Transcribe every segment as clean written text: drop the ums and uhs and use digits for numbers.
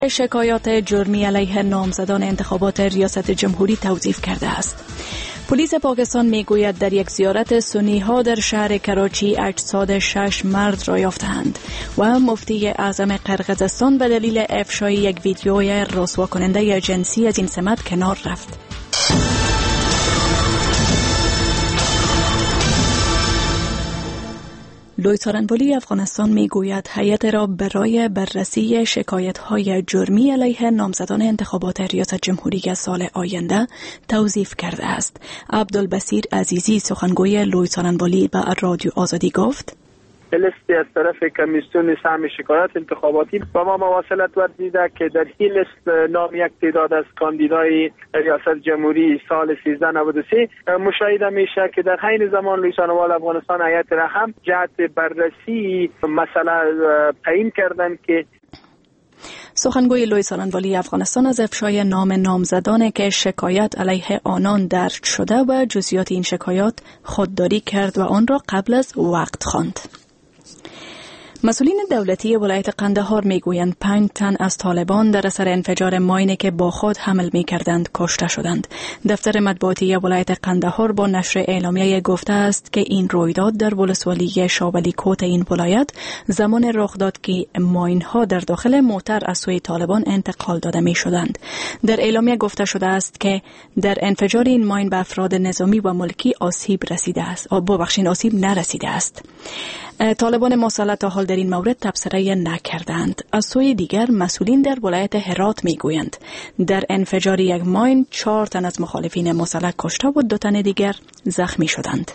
شکایات جرمی علیه نامزدان انتخابات ریاست جمهوری توصیف کرده است. پلیس پاکستان میگوید در یک زیارت سنی ها در شهر کراچی اجساد 6 مرد را یافتند و مفتی اعظم قرقیزستان به دلیل افشای یک ویدیوی رسوا کننده جنسی از این سمت کنار رفت. لوی سارنبولی افغانستان میگوید هیئت را برای بررسی شکایت‌های جرمی علیه نامزدان انتخابات ریاست جمهوری سال آینده توظیف کرده است. عبدالبصیر عزیزی سخنگوی لوی سارنبولی به رادیو آزادی گفت: لیستی از طرف کمیسیون سهم شکایات انتخاباتی با ما مواصلت ورزیده که در این لیست نام یک تعداد از کاندیدای ریاست جمهوری سال 1393 مشاهده میشه که در حین زمان لوی سارنبولی افغانستان هیئت را هم جهت بررسی مسئله تعیین کردند که سخنگوی لوی سارنبولی افغانستان از افشای نام نامزدان که شکایت علیه آنان درج شده و جزئیات این شکایات خودداری کرد و آن را قبل از وقت خواند. مسئولین دولتی ولایت قندهار میگویند 5 تن از طالبان در اثر انفجار ماینی که با خود حمل می‌کردند کشته شدند. دفتر مطبوعاتی ولایت قندهار با نشر اعلامیه گفته است که این رویداد در ولسوالی شاولی کوت این ولایت زمان رخ داد که ماین‌ها در داخل موتر از سوی طالبان انتقال داده می‌شدند. در اعلامیه گفته شده است که در انفجار این ماین به افراد نظامی و ملکی آسیب نرسیده است. طالبان مسلح تا حال در این مورد تبصره نکردند. از سوی دیگر مسئولین در ولایت هرات میگویند در انفجار یک ماین 4 تن از مخالفین مسلح کشته و 2 تن دیگر زخمی شدند.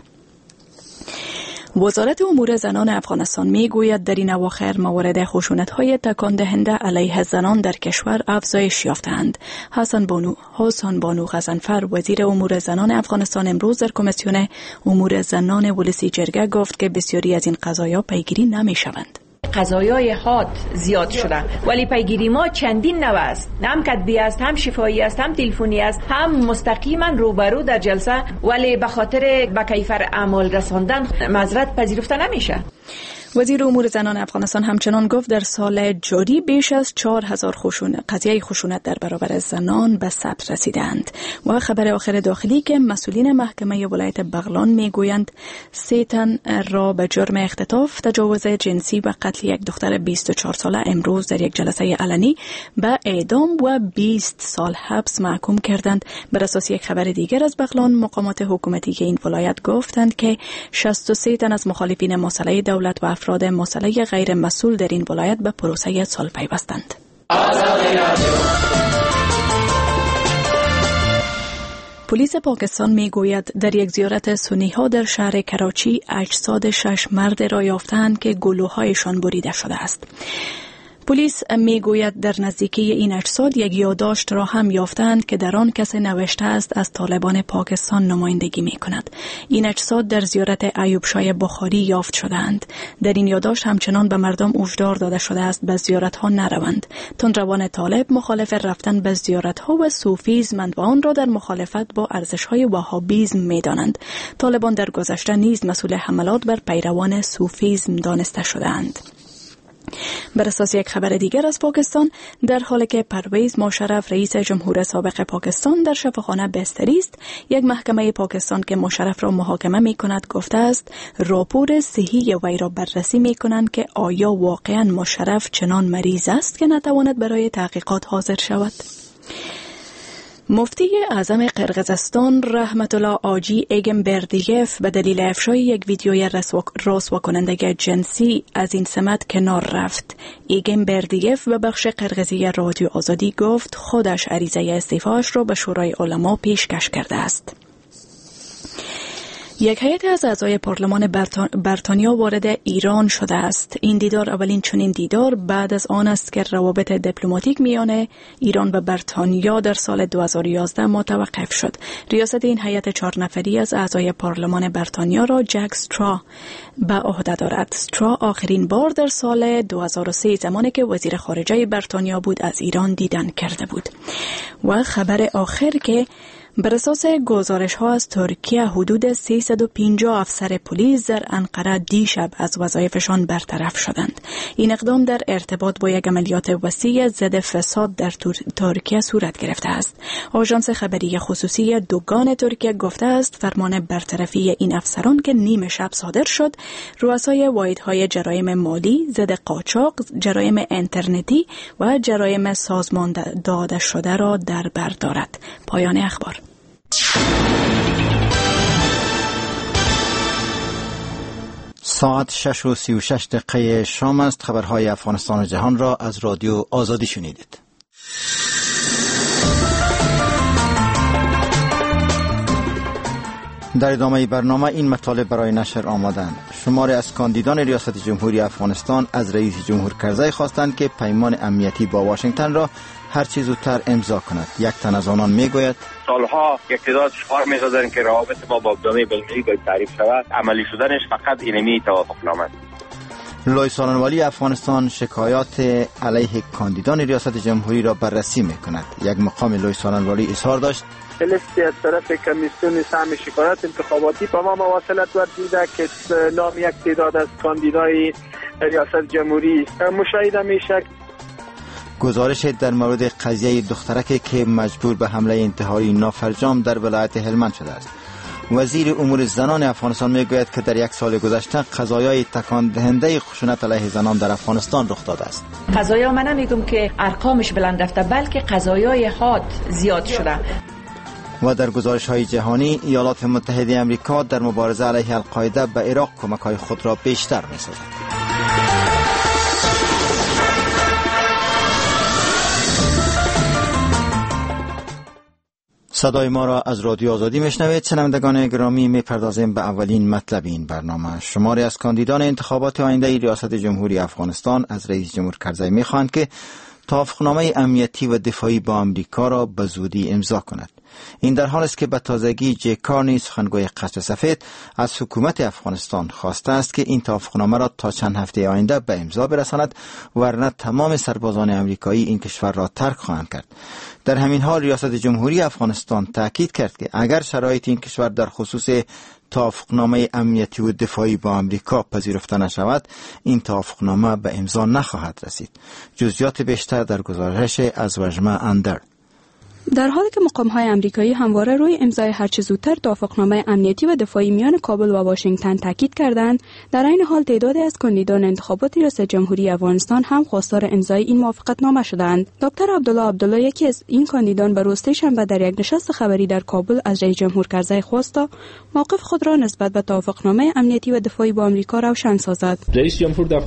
وزارت امور زنان افغانستان میگوید در این اواخر موارد خشونت‌های تکان دهنده علیه زنان در کشور افزایش یافته‌اند. حسن بانو غضنفر وزیر امور زنان افغانستان امروز در کمیسیون امور زنان ولسی جرگه گفت که بسیاری از این قضایا پیگیری نمی‌شوند. قضایای حاد زیاد شده ولی پیگیری ما چندین نوع است، هم کتبی است، هم شفاهی است، هم تلفنی است، هم مستقیما روبرو در جلسه، ولی به خاطر به کیفر اعمال رساندن معذرت پذیرفته نمیشه. وزیر امور زنان افغانستان همچنان گفت در سال جاری بیش از 4000 قضیه خشونت در برابر زنان به ثبت رسیدند. و خبر آخر داخلی که مسئولین محکمه ولایت بغلان میگویند 3 تن را به جرم اختطاف، تجاوز جنسی و قتل یک دختر 24 ساله امروز در یک جلسه علنی به اعدام و 20 سال حبس محکوم کردند. بر اساس یک خبر دیگر از بغلان، مقامات حکومتی که این ولایت گفتند که 63 تن از مخالفین مسلح دولت و افراد مسلح غیر مسئول در این ولایت به پروسه صلح پیوستند. پلیس پاکستان میگوید در یک زیارت سنی ها در شهر کراچی اجساد 6 مرد را یافتند که گلوهایشان بریده شده است. پلیس میگوید در نزدیکی این اجساد یک یادداشت را هم یافتند که در آن کسی نوشته است از طالبان پاکستان نمایندگی می کند. این اجساد در زیارت ایوب شاه بخاری یافت شدند. در این یادداشت همچنان به مردم هشدار داده شده است به زیارت ها نروند. تندروان طالب مخالف رفتن به زیارت ها و صوفیزم و آن را در مخالفت با ارزش های وهابیسم می دانند. طالبان در گذشته نیز مسئول حملات بر پیروان صوفیزم دانسته شدند. بر اساس یک خبر دیگر از پاکستان، در حالی که پرویز مشرف رئیس جمهور سابق پاکستان در شفاخانه بستری است، یک محکمه پاکستان که مشرف را محاکمه می کند گفته است راپور صحی وی را بررسی می کنند که آیا واقعا مشرف چنان مریض است که نتواند برای تحقیقات حاضر شود. مفتی اعظم قرقیزستان رحمت الله آجی ایگنبردیف به دلیل افشای یک ویدیوی رسوا کننده جنسی از این سمت کنار رفت. ایگنبردیف به بخش قرقیزی رادیو آزادی گفت خودش عریضه استعفاش را به شورای علما پیشکش کرده است. یک هیئت از اعضای پارلمان بریتانیا وارد ایران شده است. این دیدار اولین چنین دیدار بعد از آن است که روابط دیپلماتیک میان ایران و بریتانیا در سال 2011 متوقف شد. ریاست این هیئت 4 نفری از اعضای پارلمان بریتانیا را جک استرا به عهده دارد. استرا آخرین بار در سال 2003 زمانی که وزیر خارجه بریتانیا بود از ایران دیدن کرده بود. و خبر آخر که بر اساس گزارش ها از ترکیه حدود 350 افسر پلیس در انقره دیشب از وظایفشان برطرف شدند. این اقدام در ارتباط با یک عملیات وسیع ضد فساد در ترکیه صورت گرفته است. آژانس خبری خصوصی دوگان ترکیه گفته است فرمان برطرفی این افسران که نیم شب صادر شد، رؤسای واحدهای جرایم مالی، ضد قاچاق، جرایم اینترنتی و جرایم سازمان داده شده را در بر دارد. پایان اخبار. ساعت 6:36 شام است. خبرهای افغانستان و جهان را از رادیو آزادی شنیدید. در ادامه برنامه این مطالب برای نشر آمدند. شماری از کاندیدان ریاست جمهوری افغانستان از رئیس جمهور کرزی خواستند که پیمان امنیتی با واشنگتن را هر چه زودتر امضا کند. یک تن از آنان میگوید سالها یک تعداد شعار می‌زدند که روابط ما با جامعه بین‌المللی باید تعریف شود، عملی شدنش فقط اینمی توافقنامه است. لوی سالنوالی افغانستان شکایات علیه کاندیدان ریاست جمهوری را بررسی می‌کند. یک مقام لوی سالنوالی اظهار داشت لیستی از طرف کمیسیون سهم شکایات انتخاباتی با ما مواصلت ورزیده که نام یک تعداد از کاندیدای ریاست جمهوری مشاهده میشه. گزارش در مورد قضیه دخترک که مجبور به حمله انتحاری نافرجام در ولایت هلمند شده است. وزیر امور زنان افغانستان میگوید که در یک سال گذشته قضایای تکان دهنده خشونت علیه زنان در افغانستان رخ داده است. قضایا من نمیگم که ارقامش بلند رفته، بلکه قضایای حاد زیاد شده. و در گزارش‌های جهانی ایالات متحده آمریکا در مبارزه علیه القاعده به عراق کمک‌های خود را بیشتر می‌سازد. صدای ما را از رادیو آزادی میشنوید. شنوندگان گرامی، میپردازیم به اولین مطلب این برنامه. شماری از کاندیدان انتخابات آینده ریاست جمهوری افغانستان از رئیس جمهور کرزی میخواهند که توافقنامه امنیتی و دفاعی با آمریکا را به زودی امضا کند. این در حالی است که به تازگی جی کارنی، سخنگوی قصر سفید، از حکومت افغانستان خواسته است که این توافقنامه را تا چند هفته آینده به امضا برساند، ورنه تمام سربازان آمریکایی این کشور را ترک خواهند کرد. در همین حال ریاست جمهوری افغانستان تاکید کرد که اگر شرایط این کشور در خصوص توافقنامه امنیتی و دفاعی با آمریکا پذیرفته نشود، این توافقنامه به امضا نخواهد رسید. جزئیات بیشتر در گزارش از وژمه اندر. در حالی که مقام‌های آمریکایی همواره روی امضای هرچه زودتر توافقنامه امنیتی و دفاعی میان کابل و واشنگتن تاکید کردند، در این حال تعدادی از کاندیدان انتخابات ریاست جمهوری افغانستان هم خواستار امضای این موافقتنامه شدند. دکتر عبدالله یکی از این کاندیدان به روز شنبه در یک نشست خبری در کابل از رئیس جمهور کرزی خواست تا موقف خود را نسبت به توافقنامه امنیتی و دفاعی با آمریکا روشن سازد. رئیس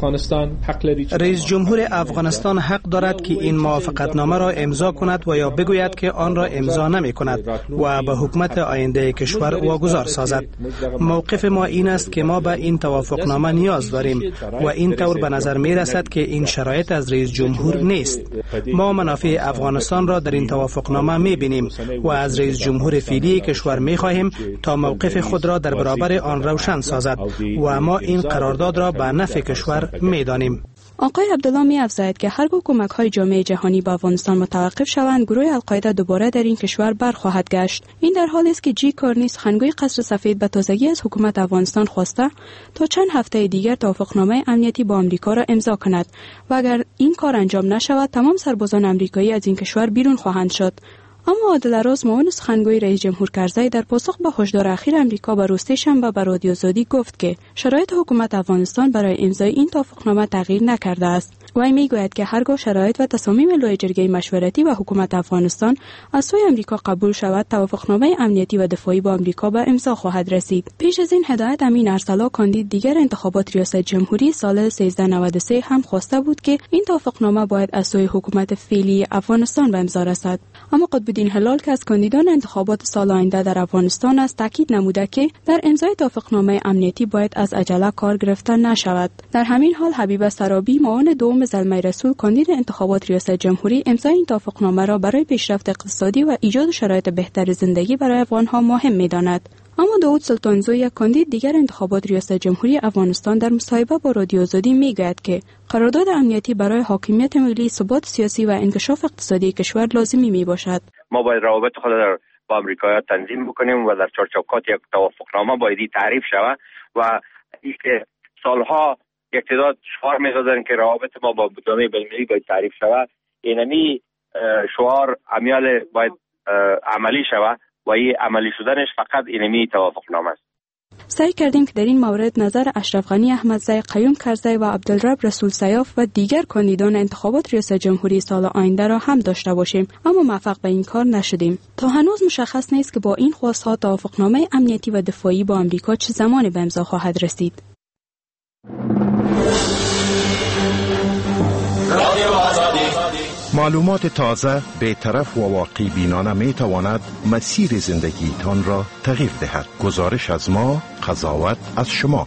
جمهور افغانستان حق دارد که این موافقتنامه را امضا کند و یا بگوید که آن را امضا نمی کند و به حکومت آینده کشور واگذار سازد. موقف ما این است که ما به این توافقنامه نیاز داریم و این طور به نظر می رسد که این شرایط از رئیس جمهور نیست. ما منافع افغانستان را در این توافقنامه می بینیم و از رئیس جمهور فعلی کشور می خواهیم تا موقف خود را در برابر آن روشن سازد و ما این قرارداد را به نفع کشور می دانیم. آقای عبدالله می افزاید که هرگاه کمک‌های جامعه جهانی به افغانستان متوقف شوند، گروه القاعده دوباره در این کشور برخواهد گشت. این در حالی است که جی کارنی، سخنگوی قصر سفید، به تازگی از حکومت افغانستان خواسته تا چند هفته دیگر توافقنامه امنیتی با آمریکا را امضا کند و اگر این کار انجام نشود، تمام سربازان آمریکایی از این کشور بیرون خواهند شد. اما عادل راز، معاون سخنگوی رئیس جمهور کرزی، در پاسخ به هشدار اخیر آمریکا به روز شنبه به رادیو آزادی گفت که شرایط حکومت افغانستان برای امضای این توافقنامه تغییر نکرده است. وی میگوید که هرگاه شرایط و تصامیم لوی جرگه مشورتی و حکومت افغانستان از سوی آمریکا قبول شود، توافقنامه امنیتی و دفاعی با آمریکا به امضا خواهد رسید. پیش از این هدایت امین ارسلا، کاندید دیگر انتخابات ریاست جمهوری سال 1393 هم خواسته بود که این توافقنامه باید از سوی حکومت فعلی افغانستان به امضا رسد. اما قطب‌الدین هلال که از کاندیدان انتخابات سال آینده در افغانستان است، تاکید نموده که در امضای توافقنامه امنیتی باید از عجله کار گرفته نشود. در همین حال حبیبه سرابی، معاون دوم زلمه رسول، کاندید انتخابات ریاست جمهوری، امضای این توافقنامه را برای پیشرفت اقتصادی و ایجاد شرایط بهتر زندگی برای افغان‌ها مهم می‌داند. اما داود سلطانزو، یک کاندید دیگر انتخابات ریاست جمهوری افغانستان، در مصاحبه با رادیو آزادی میگوید که قرارداد امنیتی برای حاکمیت ملی، ثبات سیاسی و انکشاف اقتصادی کشور لازمی میباشد. ما باید روابط خود در با امریکایی‌ها تنظیم بکنیم و در چارچوبات یک توافقنامه باید تعریف شود و این که سالها یک تعداد شعار می‌زدن که روابط ما با جامعه بین‌المللی باید تعریف شود، اینمی شعار امیال باید عملی شود و این عملی شدنش فقط اینمی توافقنامه است. سعی کردیم که در این مورد نظر اشرف غنی احمدزی، قیوم کرزی و عبدالرب رسول سیاف و دیگر کاندیدان انتخابات ریاست جمهوری سال آینده را هم داشته باشیم، اما موفق به این کار نشدیم. تا هنوز مشخص نیست که با این خواست‌ها توافقنامه امنیتی و دفاعی با آمریکا چه زمانی به امضا خواهد رسید. معلومات تازه، بی‌طرف و واقعی بینانه می تواند مسیر زندگیتان را تغییر دهد. گزارش از ما، قضاوت از شما.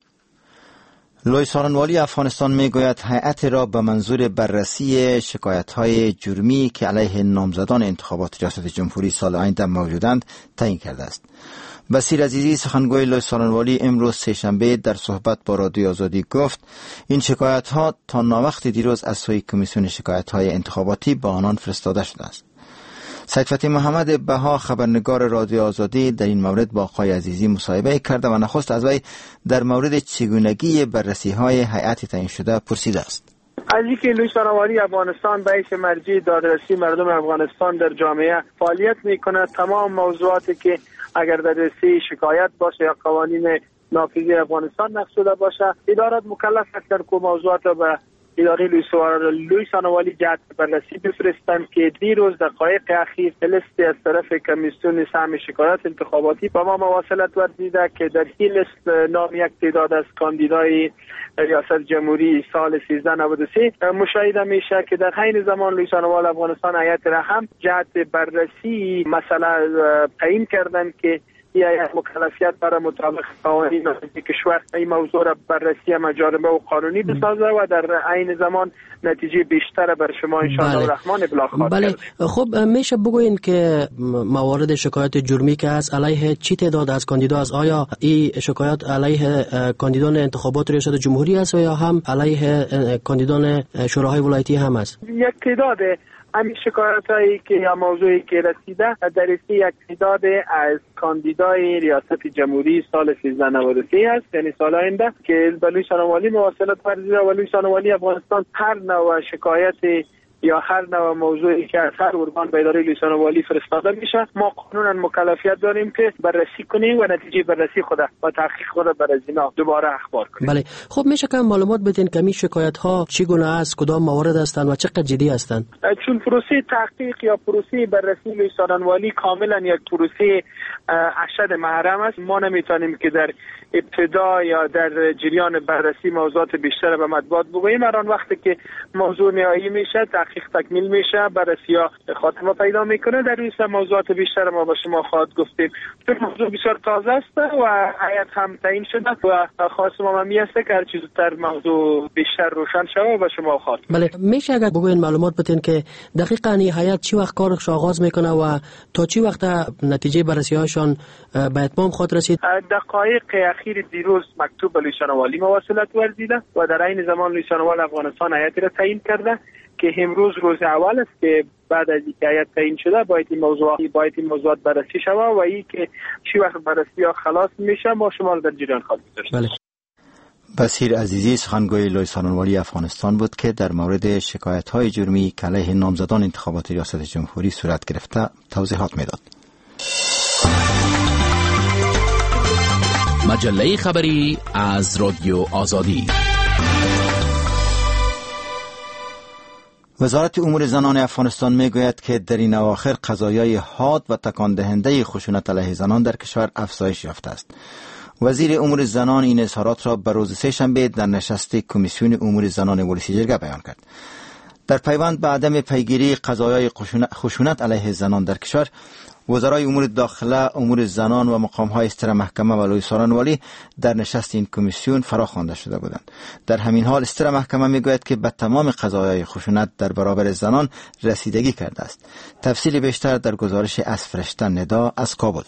لوی سارنوالی افغانستان می گوید هیئت را به منظور بررسی شکایت‌های جرمی که علیه نامزدان انتخابات ریاست جمهوری سال آینده موجودند تعیین کرده است. بصیر عزیزی سخنگوی لوی سارنوالی امروز سه‌شنبه در صحبت با رادیو آزادی گفت این شکایت‌ها تا ناوقت دیروز از سوی کمیسیون شکایت‌های انتخاباتی به آنان فرستاده شده است. سید فتحی محمد بها خبرنگار رادیو آزادی در این مورد با آقای عزیزی مصاحبه کرده و نخست از وی در مورد چگونگی بررسی‌های هیئت تعیین شده پرسیده است. از اینکه لوی سارنوالی افغانستان به حیث مرجع دادرسی مردم افغانستان در جامعه فعالیت می‌کند، تمام موضوعاتی که اگر در رسی شکایت باشه یا قوانین نافذی افغانستان نقض شده باشه، ادارات مکلف است در کو موضوعات را به اداره لوی سارنوالی جهت بررسی بفرستند که دیروز دقایق اخیر لیست از طرف کمیسیون سهم شکایت انتخاباتی با ما مواصلت ورزیده که در این لیست نام یک تعداد از کاندیدای ریاست جمهوری سال 1393 مشاهده میشه که در حین زمان لوی سارنوالی افغانستان هیئت را هم جهت بررسی مسئله تعیین کردند که یا مکلفیت برای مطابق قوانین کشور این موضوع را بررسی مجارمه و قانونی بسازه و در عین زمان نتیجه بیشتر بر شما ان شاء الله الرحمن ابلاغ خواهد کرد. خب میشه بگوین که موارد شکایت جرمی که از علیه چی تعداد از کاندیدا است؟ آیا این شکایت علیه کاندیدان انتخابات ریاست جمهوری است یا هم علیه کاندیدان شوراهای ولایتی هم است؟ یک تعداد همین شکایتایی که یا موضوعی که رسیده در یک تعداد از کاندیدای ریاست جمهوری سال 1393 است، یعنی سال آینده که به لوی سارنوالی مواصلت ورزیده و لوی سارنوالی افغانستان هر نوع شکایت یا هر نوع موضوعی که از هر ارگان به اداره لوی سارنوالی فرستاده میشه ما قانونا مکلفیت داریم که بررسی کنیم و نتیجه بررسی خود و تحقیق خود بر از اینا دوباره اخبار کنیم. بله، خب میشه که معلومات بدین که این شکایت ها چگونه است، کدام موارد هستند و چقدر جدی هستند؟ چون پروسه تحقیق یا پروسه بررسی لوی سارنوالی کاملا یک پروسه ارشد محرم است. ما نمیتونیم که در ابتدا یا در جریان بررسی موضوعات بیشتر به مطبوعات بگوییم. هر آن وقتی که موضوع نهایی میشه، تحقیق تکمیل میشه، بررسی ها خاتمه پیدا میکنه، در این موضوعات بیشتر ما به شما خواهد گفتیم. چون موضوع بسیار تازه است و هیئت هم تعیین شده و خواست ما همی است که هر چیز زودتر موضوع بیشتر روشن شود و به شما خواهد. بله، میشه اگر بگوین معلومات بدین که دقیقاً این هیئت چی وقت کارش آغاز میکنه و تا چی وقت نتیجه بررسی هاشون به اتمام خواهد رسید؟ دقایق اخیر دیروز مکتوب به لوی سارنوالی مواصلت ورزیده و در عین زمان لوی سارنوالی افغانستان هیئت را تعیین کرده که امروز روز اول است که بعد از اینکه هیئت تعیین شده باید این موضوعات بررسی شود و این که چی وقت بررسی ها خلاص میشه ما شما را در جریان خواهیم داشت. بله. بصیر عزیزی سخنگوی لوی سارنوالی افغانستان بود که در مورد شکایت‌های جرمی که علیه نامزدان انتخابات ریاست جمهوری صورت گرفته توضیحات میداد. مجله خبری از رادیو آزادی. وزارت امور زنان افغانستان میگوید که در این اواخر قضایای حاد و تکان دهنده خشونت علیه زنان در کشور افزایش یافته است. وزیر امور زنان این اظهارات را به روز سه‌شنبه در نشست کمیسیون امور زنان ولسی جرگه بیان کرد. در پیوند به عدم پیگیری قضایای خشونت علیه زنان در کشور، وزرای امور داخله، امور زنان و مقام‌های استر محکمه و لوی سارنوالی در نشست این کمیسیون فراخوانده شده بودند. در همین حال استر محکمه میگوید که به تمام قضایای خشونت در برابر زنان رسیدگی کرده است. تفصیل بیشتر در گزارش از فرشته ندا از کابل.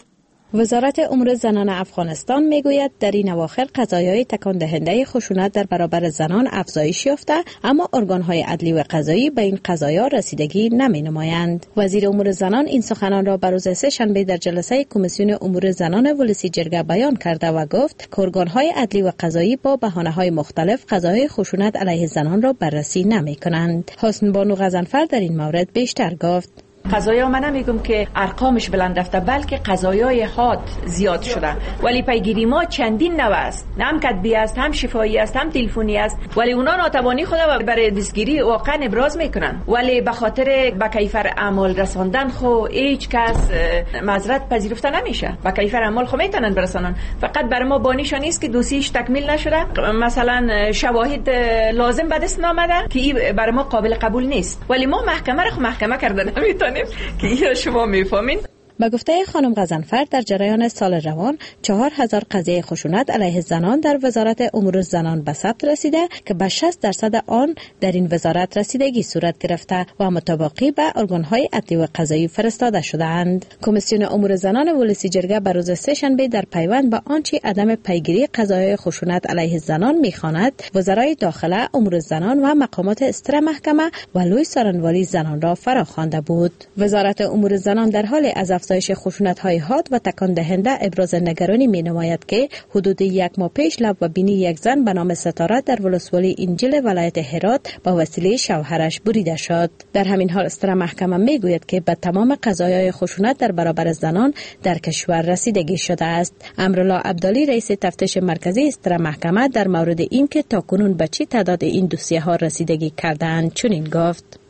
وزارت امور زنان افغانستان میگوید در این اواخر قضایای تکان دهنده خشونت در برابر زنان افزایش یافته، اما ارگان‌های عدلی و قضایی به این قضایا رسیدگی نمی‌نمایند. وزیر امور زنان این سخنان را بر روز سه‌شنبه در جلسه کمیسیون امور زنان ولسی جرگه بیان کرده و گفت که ارگان‌های عدلی و قضایی با بهانه‌های مختلف قضایای خشونت علیه زنان را بررسی نمی‌کنند. حسن بانو غضنفر در این مورد بیشتر گفت: قضایا من نمیگم که ارقامش بلند رفته، بلکه قضایای حاد زیاد شده، ولی پیگیری ما چندین نوع است، هم کتبی است، هم شفاهی است، هم تلفنی است، ولی اونا ناتوانی خود برای دستگیری واقعا ابراز میکنن، ولی به خاطر به کیفر اعمال رساندن خو هیچ کس معذرت پذیرفته نمیشه. به کیفر اعمال خو میتونن برسانن، فقط برای ما بانیشان نیست که دوسیش تکمیل نشده، مثلا شواهد لازم به دست نامده که این برای ما قابل قبول نیست، ولی ما محکمه رو محکمه کردن نمیتونیم که این شما میفهمین. به گفته خانم غضنفر در جریان سال روان 4000 قضیه خشونت علیه زنان در وزارت امور زنان به ثبت رسیده که به 60% آن در این وزارت رسیدگی صورت گرفته و مطابقی به ارگان‌های عدلی و قضایی فرستاده شده‌اند. کمیسیون امور زنان ولسی جرگه بر روز سه‌شنبه در پیوند به آنچه عدم پیگیری قضایای خشونت علیه زنان می‌خواند، وزرای داخله، امور زنان و مقامات استر محکمه و لوی سارنوالی زنان را فراخوانده بود. وزارت امور زنان در حال از افزایش خشونت‌های حاد و تکان دهنده ابراز نگرانی می‌نماید که حدود یک ماه پیش لب و بینی یک زن به نام ستاره در ولسوالی انجیل ولایت هرات با وسیله شوهرش بریده شد. در همین حال استر محکمه می‌گوید که به تمام قضایای خشونت در برابر زنان در کشور رسیدگی شده است. امرالله عبدالی رئیس تفتیش مرکزی استر محکمه در مورد این که تاکنون به چه تعداد این دوسیه‌ها رسیدگی کردند چنین گفت: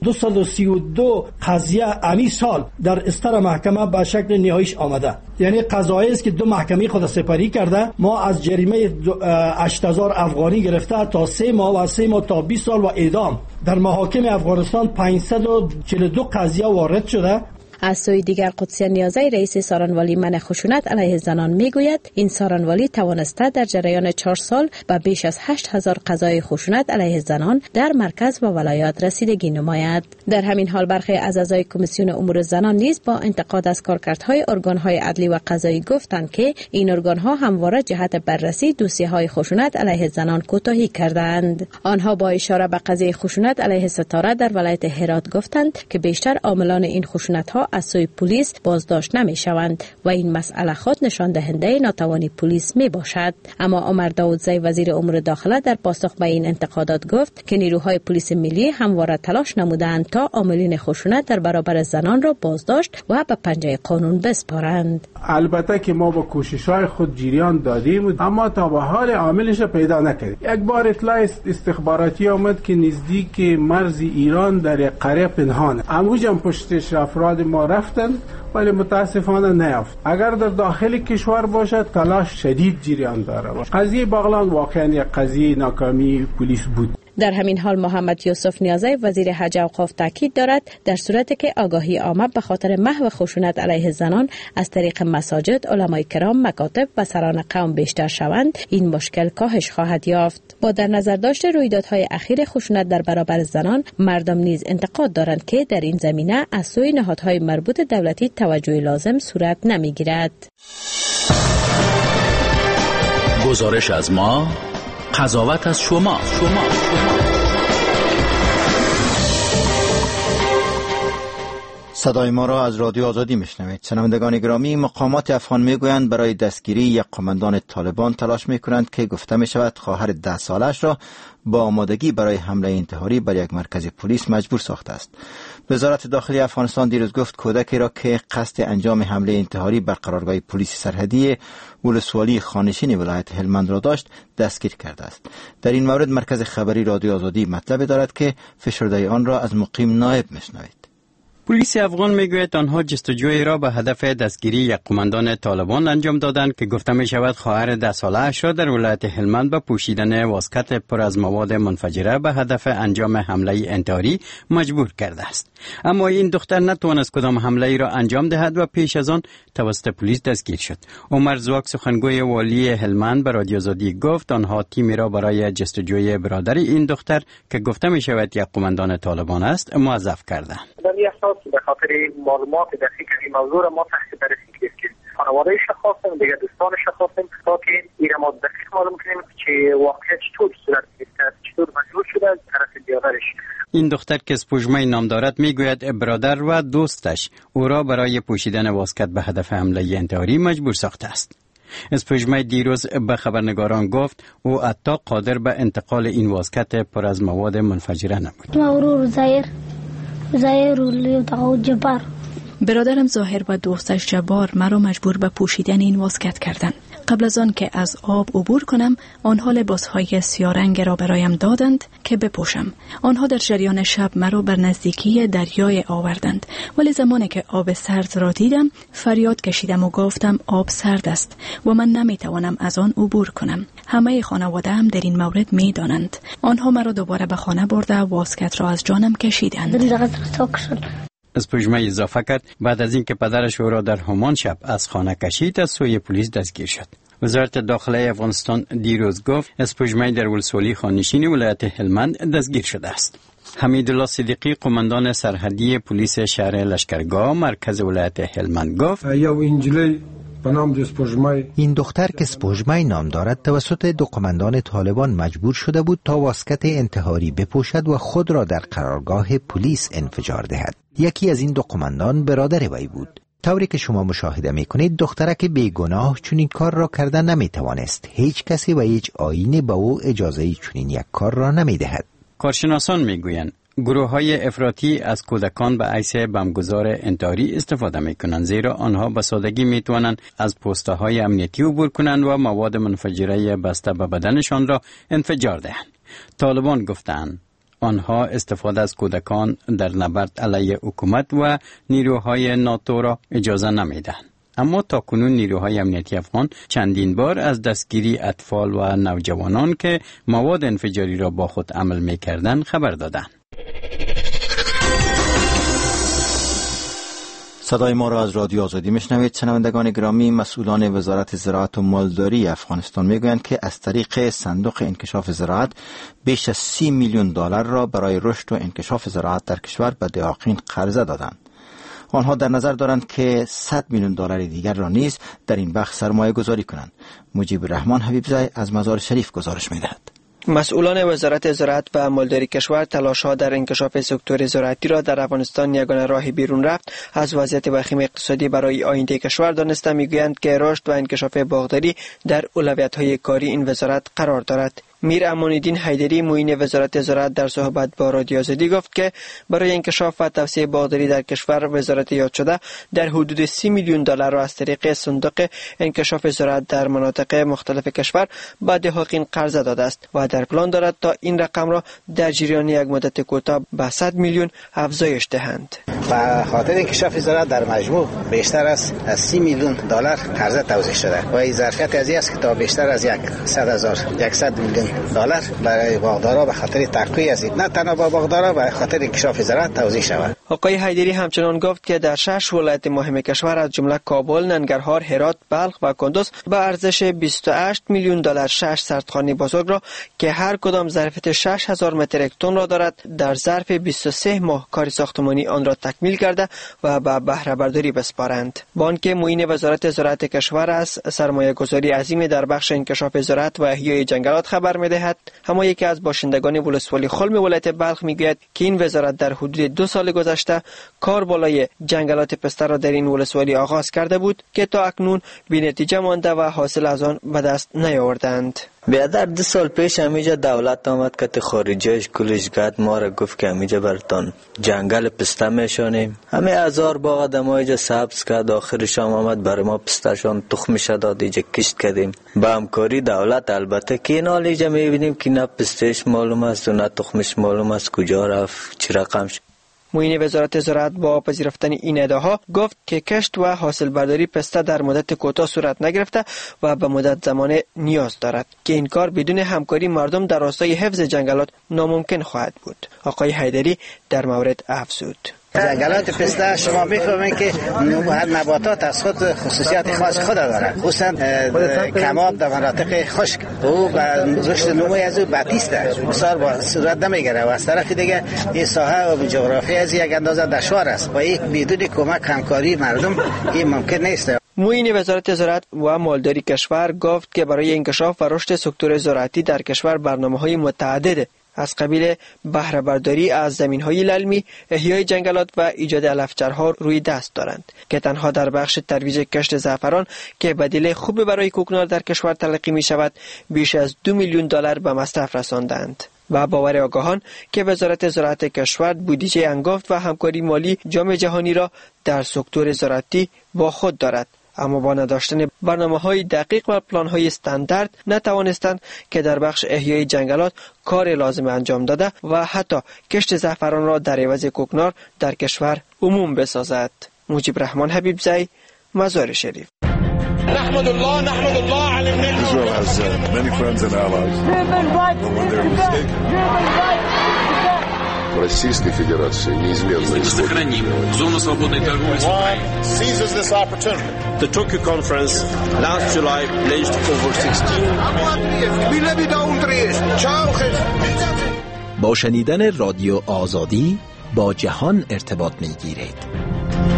232 قضیه امی سال در استر محکمه به شکل نهاییش آمده، یعنی قضایی است که دو محکمه خود سپری کرده. ما از جریمه 8000 افغانی گرفته تا 3 ماه و 3 ماه تا 20 سال و اعدام در محاکم افغانستان 542 قضیه وارد شده. از سوی دیگر قدسی نیازی رئیس سارنوالی منع خشونت علیه زنان میگوید این سارنوالی توانسته در جریان 4 سال به بیش از 8000 قضای خشونت علیه زنان در مرکز و ولایات رسیدگی نماید. در همین حال برخی از اعضای کمیسیون امور زنان نیز با انتقاد از کارکردهای ارگان‌های عدلی و قضایی گفتند که این ارگان‌ها همواره جهت بررسی دوسیه‌های خشونت علیه زنان کوتاهی کردند. آنها با اشاره به قضیه خشونت علیه ستاره در ولایت هرات گفتند که بیشتر عاملان این خشونت‌ها از سوی پلیس بازداشت نمی شوند و این مسئله خود نشان دهنده ناتوانی پلیس می باشد. اما عمر داودزی وزیر امور داخله در پاسخ به این انتقادات گفت که نیروهای پلیس ملی همواره تلاش نمودند تا عاملین خشونت در برابر زنان را بازداشت و به پنجه قانون بسپارند. البته که ما با کوشش‌های خود جریان دادیم اما تا به حال عاملش پیدا نکردیم. یک بار اطلاع استخباراتی آمد که نزدیک مرز ایران در یک قریه پنهانه، اموجم پشتش افراد ما رفتن ولی متاسفانه نیافت. اگر در داخل کشور باشد تلاش شدید جریان داره. قضیه بغلان واقعا یک قضیه ناکامی پلیس بود. در همین حال محمد یوسف نیازی وزیر حج و اوقاف تاکید دارد در صورتی که آگاهی عامه به خاطر محو خشونت علیه زنان از طریق مساجد، علمای کرام، مکاتب و سران قوم بیشتر شوند، این مشکل کاهش خواهد یافت. با در نظر داشته رویدادهای اخیر خشونت در برابر زنان، مردم نیز انتقاد دارند که در این زمینه از سوی نهادهای مربوط دولتی توجه لازم صورت نمیگیرد. گزارش از ما، قضاوت از شما. صدای ما را از رادیو آزادی میشنوید. شنوندگان گرامی، مقامات افغان میگویند برای دستگیری یک قماندان طالبان تلاش میکنند که گفته میشود خواهر 10 سالش را با آمادگی برای حمله انتحاری بر یک مرکز پلیس مجبور ساخته است. وزارت داخلی افغانستان دیروز گفت کودکی را که قصد انجام حمله انتحاری بر قرارگاه پلیس سرحدی ولسوالی خانشین ولایت هلمند را داشت دستگیر کرده است. در این مورد مرکز خبری رادیو آزادی مطلب دارد که فشرده آن را از مقیم نایب میشنوید. پلیس افغان میگوید آنها جستجوی را به هدف دستگیری یک قماندان طالبان انجام دادند که گفته می شود خواهر 10 ساله‌اش را در ولایت هلمند به پوشیدن واسکت پر از مواد منفجره به هدف انجام حمله انتحاری مجبور کرده است. اما این دختر نتوانست کدام حمله ای را انجام دهد و پیش از آن توسط پلیس دستگیر شد. عمر زواک سخنگوی والی هلمند به رادیو آزادی گفت آنها تیمی را برای جستجوی برادر این دختر که گفته می شود یک قماندان طالبان است موظف کردند. به خاطر معلومات دقیق این موضوع را ما تحت بررسی کردیم. خانواده شخصیم، دیگه دوستان شخصیم، تا که این ما دقیق معلوم کنیم که واقعیت چطور صورت گرفته، چطور مجبور شده از طرف بیادرش. این دختر که اسپوژمای نام دارد میگوید برادر و دوستش او را برای پوشیدن واسکت به هدف حمله انتحاری مجبور ساخته است. اسپوژمای دیروز به خبرنگاران گفت او حتی قادر به انتقال این واسکت پر از مواد منفجره نبود. برادرم ظاهر و دوستش جبار مرا مجبور به پوشیدن این واسکت کردند. قبل از آن که از آب عبور کنم، آنها لباسهای سیاه‌رنگ را برایم دادند که بپوشم. آنها در جریان شب مرا بر نزدیکی دریای آوردند، ولی زمانی که آب سرد را دیدم، فریاد کشیدم و گفتم آب سرد است و من نمیتوانم از آن عبور کنم. همه خانواده هم در این مورد میدانند. آنها مرا دوباره به خانه برده واسکت را از جانم کشیدند. اسپوژمای اضافه کرد بعد از اینکه پدرش او را در همان شب از خانه کشید از سوی پلیس دستگیر شد. وزارت داخله افغانستان دیروز گفت اسپوژمای در ولسوالی خانشین ولایت هلمند دستگیر شده است. حمیدالله صدیقی قماندان سرحدی پلیس شهر لشکرگاه مرکز ولایت هلمند گفت این دختر که اسپوژمای نام دارد توسط دو قماندان طالبان مجبور شده بود تا واسکت انتحاری بپوشد و خود را در قرارگاه پلیس انفجار دهد. یکی از این دو قماندان برادر وی بود. طوری که شما مشاهده میکنید دخترک بیگناه چنین کار را کردن نمیتوانست. هیچ کسی و هیچ آیین به او اجازه چنین یک کار را نمیدهد. کارشناسان میگویند گروه‌های افراطی از کودکان به عیس بمبگذار انتحاری استفاده می‌کنند، زیرا آنها به سادگی می‌توانند از پسته‌های امنیتی عبور کنند و مواد منفجره بسته به بدنشان را انفجار دهند. طالبان گفتند آنها استفاده از کودکان در نبرد علیه حکومت و نیروهای ناتو را اجازه نمی‌دهند. اما تاکنون نیروهای امنیتی افغان چندین بار از دستگیری اطفال و نوجوانان که مواد انفجاری را با خود عمل می‌کردند خبر دادند. صدای ما را از رادیو آزادی میشنوید. شنوندگان گرامی، مسئولان وزارت زراعت و مالداری افغانستان میگویند که از طریق صندوق انکشاف زراعت بیش از 30 میلیون دلار را برای رشد و انکشاف زراعت در کشور به دهقان قرضه دادند. آنها در نظر دارند که 100 میلیون دلار دیگر را نیز در این بخش سرمایه گذاری کنند. مجیب الرحمن حبیبزای از مزار شریف گزارش میدهد. مسئولان وزارت زراعت و مالداری کشور تلاش‌ها در انکشاف سکتور زراعتی را در افغانستان یگانه راه بیرون رفت از وضعیت وخیم اقتصادی برای آینده کشور دانسته میگویند که رشد و انکشاف باغداری در اولویت‌های کاری این وزارت قرار دارد. میر امان‌الدین حیدری معین وزارت زراعت در صحبت با رادیو آزادی گفت که برای انکشاف و توسعه باغداری در کشور وزارت یاد شده در حدود 30 میلیون دلار را از طریق صندوق انکشاف زراعت در مناطق مختلف کشور به دهقان قرضه داده است و در پلان دارد تا این رقم را در جریان یک مدت کوتاه به 100 میلیون افزایش دهند. به خاطر انکشاف زراعت در مجموع بیشتر از 30 میلیون دلار قرضه توزیع شده و این ظرفیت از است که تا بیشتر از 100 میلیون دلار برای باغدارا به خاطر تقویت از نه تنها با باغدارا به خاطر انکشاف زراعت توزیع شود. آقای حیدری همچنان گفت که در 6 ولایت مهم کشور از جمله کابل، ننگرهار، هرات، بلخ و کندوز به ارزش 28 میلیون دلار 6 سردخانه بزرگ را که هر کدام ظرفیت 6000 متریک تن را دارد در ظرف 23 ماه کار ساختمانی آن را تکمیل کرده و به بهره برداری بسپارند. بانک معین وزارت زراعت کشور از سرمایه گذاری عظیمی در بخش انکشاف زراعت و احیای جنگلات خبر می‌دهد. اما یکی از باشندگان ولسوالی خلم ولایت بلخ میگوید که این وزارت در حدود 2 سال گذشته کار بالای جنگلات پسته را در این ولسوالی آغاز کرده بود که تا اکنون بی‌نتیجه مانده و حاصل از آن به دست نیاوردند. بیادر 2 سال پیش همیجا دولت آمد که خارجیش کلش گرد ما را گفت که همیجا برتان جنگل پسته میشانیم. همه 1000 باغ دمایجا سبز کرد، آخرش هم آمد برای ما پستهشان تخمش داد، ایجا کشت کردیم با همکاری دولت. البته که این حال ایجا میبینیم که نه پستهش معلوم است و نه تخمش معلوم است کجا رفت چی رقم شد. معین وزارت زراعت با پذیرفتن این ادعاها گفت که کشت و حاصل برداری پسته در مدت کوتاه صورت نگرفته و به مدت زمان نیاز دارد که این کار بدون همکاری مردم در راستای حفظ جنگلات ناممکن خواهد بود. آقای حیدری در مورد افزود: جنگلات پسته شما میفهمید که نباتات از خود خصوصیات خاص خود دارند، خصوصا کماب در مناطق خشک او به رشد نموی از او باتیسته بسیار با صورت نمیگیره و از طرف دیگه این ساحه و جغرافی از یک اندازه دشوار است و این بدون کمک همکاری مردم این ممکن نیست. معین وزارت زراعت و مالداری کشور گفت که برای انکشاف و رشد سکتور زراعتی در کشور برنامه‌های متعدد از قبیل بهره برداری از زمین‌های للمی، احیای جنگلات و ایجاد علفچرها روی دست دارند که تنها در بخش ترویج کشت زعفران که بدیل خوب برای کوکنار در کشور تلقی می‌شود بیش از 2 میلیون دلار به مصرف رساندند. و باور آگاهان که وزارت زراعت کشور بودجه انگفت و همکاری مالی جام جهانی را در سکتور زراعتی با خود دارد، اما با نداشتن برنامه‌های دقیق و پلان‌های استاندارد نتوانستند که در بخش احیای جنگلات کار لازم انجام داده و حتی کشت زعفران را در عوض کوکنار در کشور عموم بسازد. مجیب رحمان حبیبزی، مزار شریف. نحمد الله على Israel has many friends and allies. When they're mistaken. Российской Федерации неизменно сохраним зону свободной торговли с Украиной. Seizes this opportunity. The Tokyo conference last July pledged over 16 با شنیدن رادیو آزادی با جهان ارتباط می‌گیرید.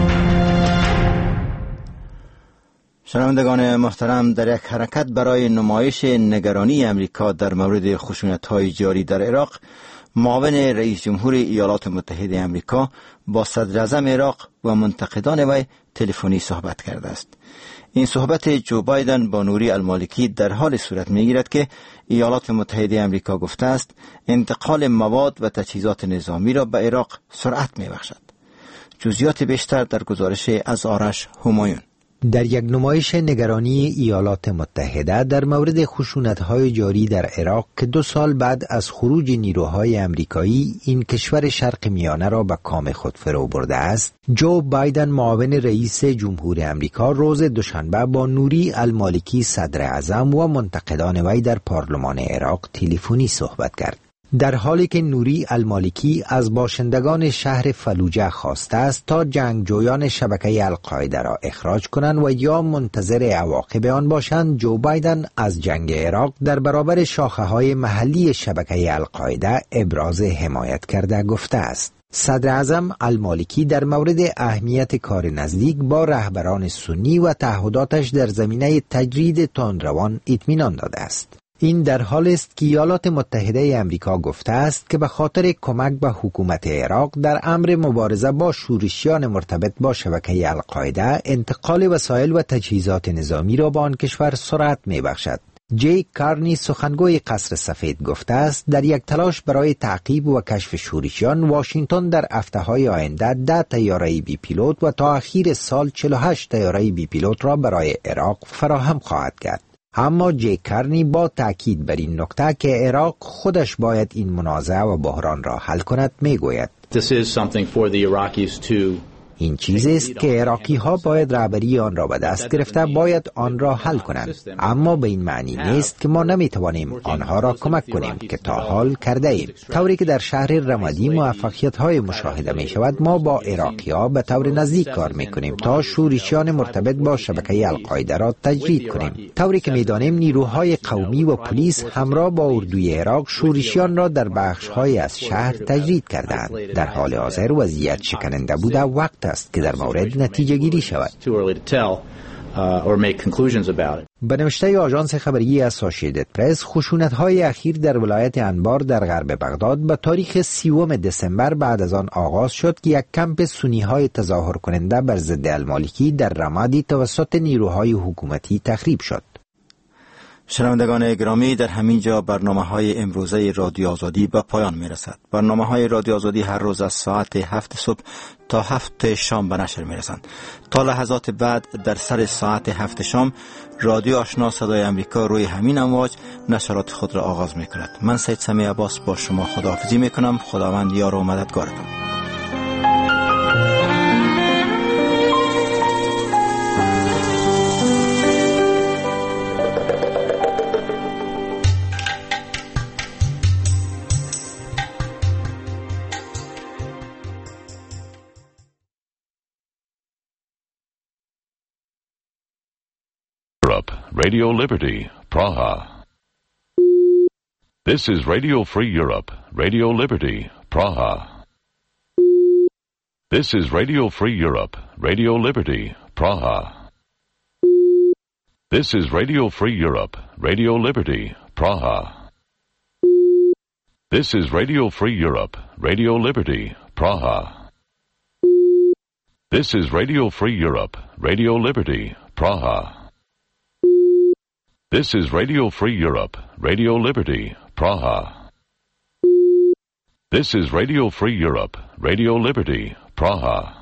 شنوندگان محترم، در یک حرکت برای نمایش نگرانی امریکا در مورد خشونت‌های جاری در عراق، معاون رئیس جمهور ایالات متحده امریکا با صدر اعظم عراق و منتقدان وی تلفنی صحبت کرده است. این صحبت جو بایدن با نوری المالکی در حال صورت می‌گیرد که ایالات متحده امریکا گفته است انتقال مواد و تجهیزات نظامی را به عراق سرعت می‌بخشد. جزئیات بیشتر در گزارش از آرش همایون. در یک نمایش نگرانی ایالات متحده در مورد خشونت‌های جاری در عراق که 2 سال بعد از خروج نیروهای امریکایی این کشور شرق میانه را به کام خود فرو برده است، جو بایدن معاون رئیس جمهور امریکا روز دوشنبه با نوری المالکی صدر اعظم و منتقدان وی در پارلمان عراق تلفنی صحبت کرد. در حالی که نوری المالکی از باشندگان شهر فلوجه خواسته است تا جنگجویان شبکه القاعده را اخراج کنند و یا منتظر عواقب آن باشند، جو بایدن از جنگ عراق در برابر شاخه‌های محلی شبکه القاعده ابراز حمایت کرده گفته است. صدر اعظم المالکی در مورد اهمیت کار نزدیک با رهبران سنی و تعهداتش در زمینه تجرید تندروان اطمینان داده است. این در حال است که ایالات متحده امریکا گفته است که به خاطر کمک به حکومت عراق در امر مبارزه با شورشیان مرتبط با شبکه القاعده، انتقال وسایل و تجهیزات نظامی را به آن کشور سرعت می‌بخشد. جی کارنی سخنگوی قصر سفید گفته است در یک تلاش برای تعقیب و کشف شورشیان، واشنگتن در هفته‌های آینده 10 طیاره بی پیلوت و تا اخیر سال 48 طیاره بی پیلوت را برای عراق فراهم خواهد کرد. اما جی کارنی با تاکید بر این نکته که عراق خودش باید این منازعه و بحران را حل کند میگوید این چیزی است که عراقی ها باید رهبری آن را به دست گرفته باید آن را حل کنند، اما به این معنی نیست که ما نمیتوانیم آنها را کمک کنیم که تا حال کرده ایم. طوری که در شهر رمادی موفقیت های مشاهده می شود، ما با عراقی ها به طور نزدیک کار می کنیم تا شورشیان مرتبط با شبکه القاعده را تجرید کنیم. طوری که می دانیم نیروهای قومی و پلیس همراه با اردوی عراق شورشیان را در بخش های از شهر تجرید کردند. در حال حاضر وضعیت شکننده بوده، وقت است که در مورد نتیجه گیری شود. به نوشته آژانس خبری اسوسییتد پرس، خشونت‌های اخیر در ولایت انبار در غرب بغداد به تاریخ 30 دسامبر بعد از آن آغاز شد که یک کمپ سنی‌های تظاهر کننده بر ضد المالکی در رمادی توسط نیروهای حکومتی تخریب شد. شنوندگان گرامی، در همین جا برنامه‌های امروزه رادیو آزادی به پایان می‌رسد. برنامه‌های رادیو آزادی هر روز از ساعت 7 صبح تا 7 شام به نشر می‌رسند. تا لحظات بعد در سر ساعت 7 شام رادیو آشنا صدای امریکا روی همین امواج نشرات خود را آغاز می‌کند. من سید سمی عباس با شما خداحافظی می‌کنم. خداوند یار و مددگارتان. Radio Liberty, Praha. This is Radio Free Europe, Radio Liberty, Praha. This is Radio Free Europe, Radio Liberty, Praha. This is Radio Free Europe, Radio Liberty, Praha. This is Radio Free Europe, Radio Liberty, Praha. This is Radio Free Europe, Radio Liberty, Praha. This is Radio Free Europe, Radio Liberty, Praha. This is Radio Free Europe, Radio Liberty, Praha.